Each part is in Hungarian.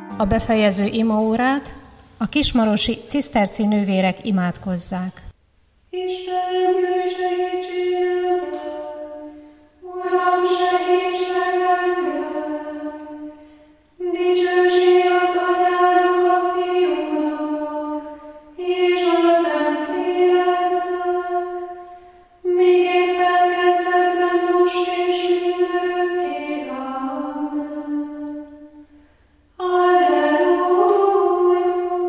A befejező imaórát a kismarosi ciszterci nővérek imádkozzák. Istenem, jöjj, segítségem! Uram, segíts meg engem! Dicsőség az Atyának, a Fiúnak, és a Szentléleknek, miképpen kezdetben, most és mindörökké. Amen. Alleluja!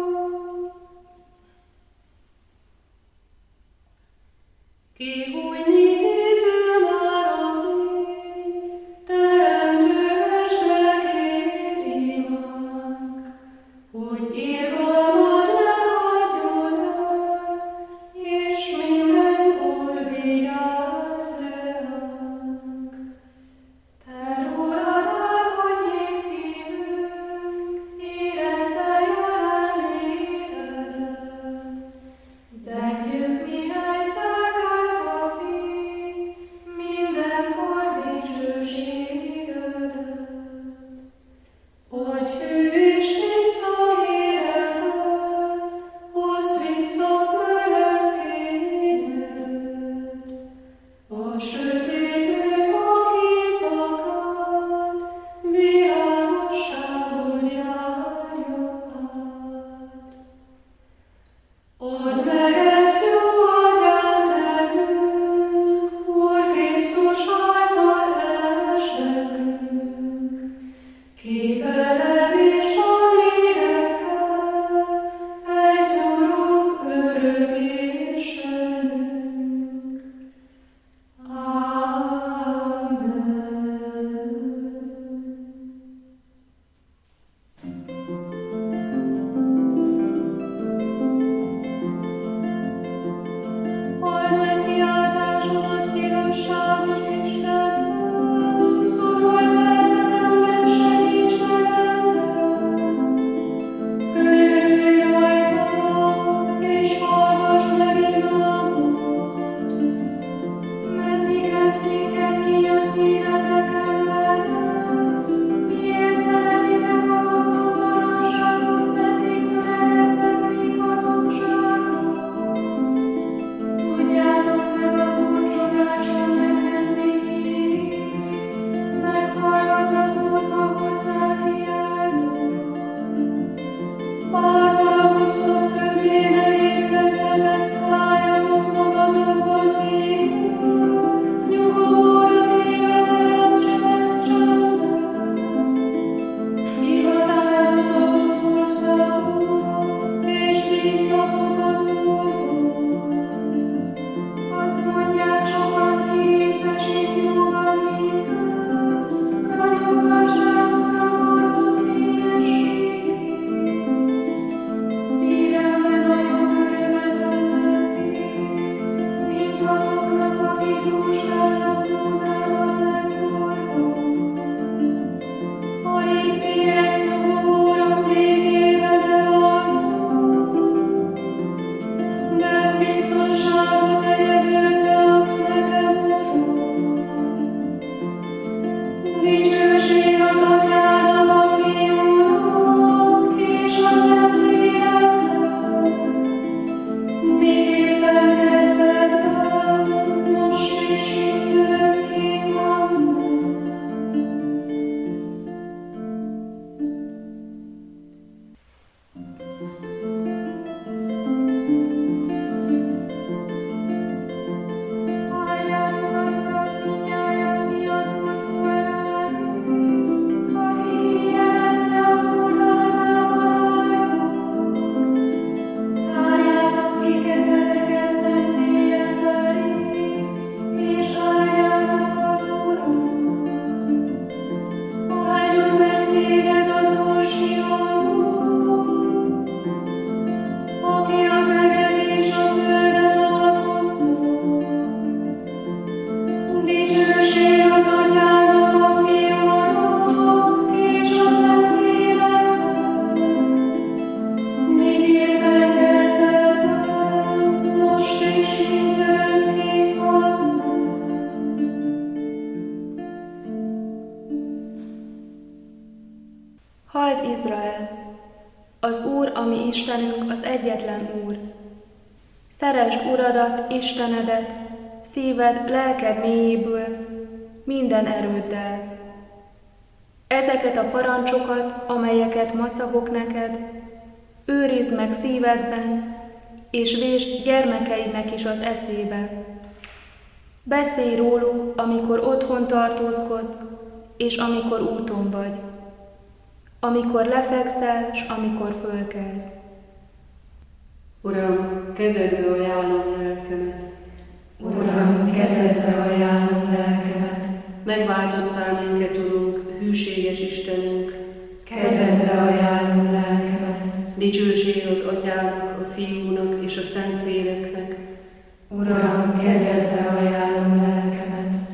Kihújni készül már a fény, teremtősnek írjánk, hogy irgalmad ne hagyjon el, és mindenkor vigyázz ránk. Te rólad elhagyjék szívünk, érezze jelenlétedet. Zengjük, mihelyt felkelt a fény, mindenkor dicsőségedet. Adj hű és tiszta életet, hozd vissza meleg fényedet. A sötét művak éjszakát, világosságon járjuk át. Add meg ezt, jó Atyám, nekünk, Úr Krisztus által esd nekünk, képeled Izrael! Az Úr, a mi Istenünk, az egyetlen Úr. Szeresd Uradat, Istenedet, szíved, lelked mélyéből, minden erőddel. Ezeket a parancsokat, amelyeket ma szabok neked, őrizd meg szívedben, és vésd gyermekeidnek is az eszébe. Beszélj róluk, amikor otthon tartózkodsz, és amikor úton vagy, amikor lefekszel, s amikor fölkelsz. Uram, kezedbe ajánlom lelkemet. Uram, kezedbe ajánlom lelkemet. Megváltottál minket, Urunk, hűséges Istenünk. Kezedbe ajánlom lelkemet. Dicsőség az Atyának, a Fiúnak és a Szentléleknek. Uram, kezedbe ajánlom lelkemet.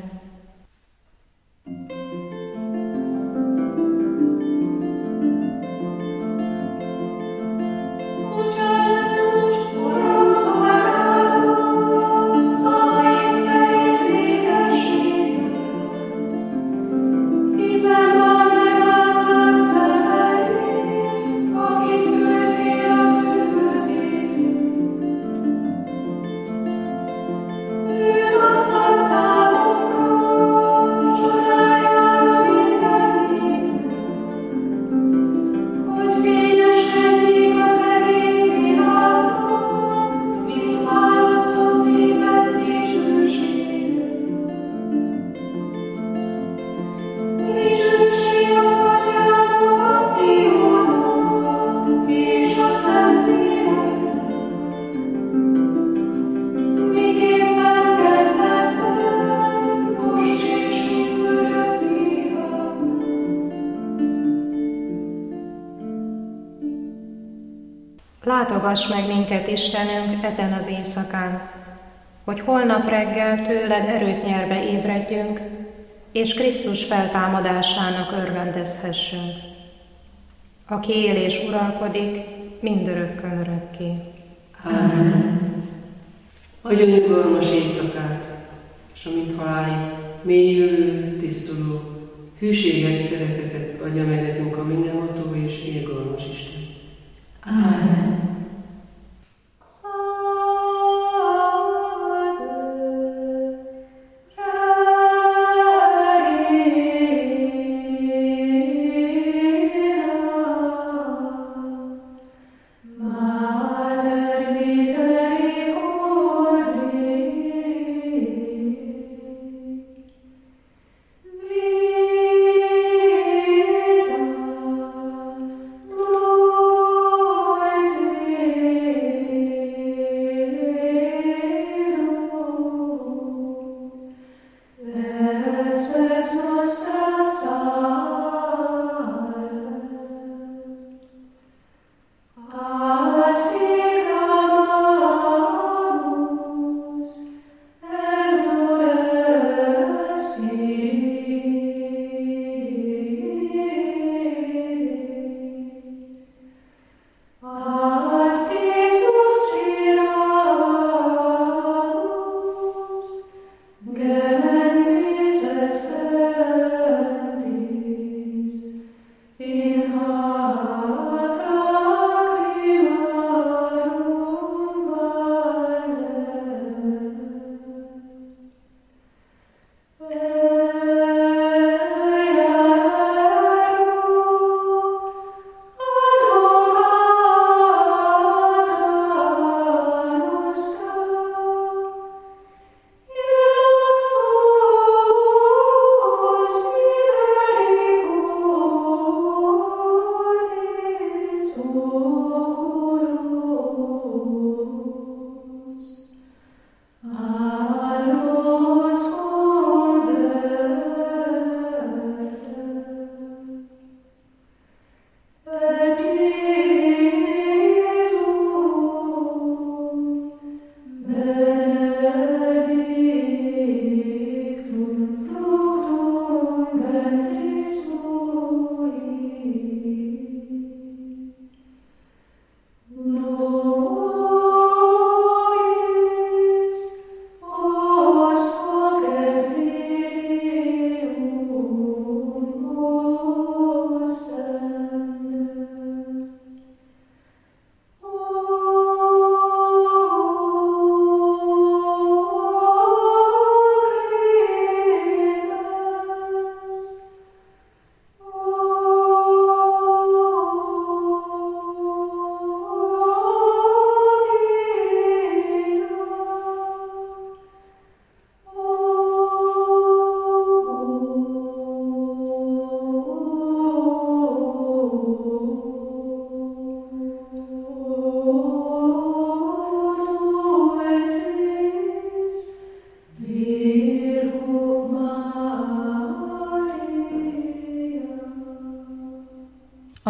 Látogass meg minket, Istenünk, ezen az éjszakán, hogy holnap reggel tőled erőt nyerve ébredjünk, és Krisztus feltámadásának örvendezhessünk, aki él és uralkodik mindörökkön örökké. Amen. Adj a nyugalmas éjszakát, és amint halálig mélyülő, tisztuló, hűséges szeretetet adja meg nekünk a mindenható és irgalmas Isten. Amen.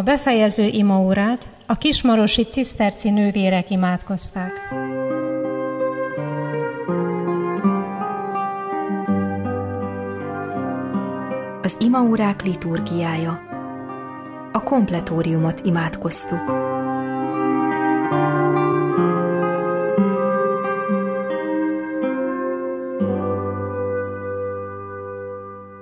befejező imaórát a kismarosi ciszterci nővérek imádkozták. Az imaórák liturgiája. A kompletóriumot imádkoztuk.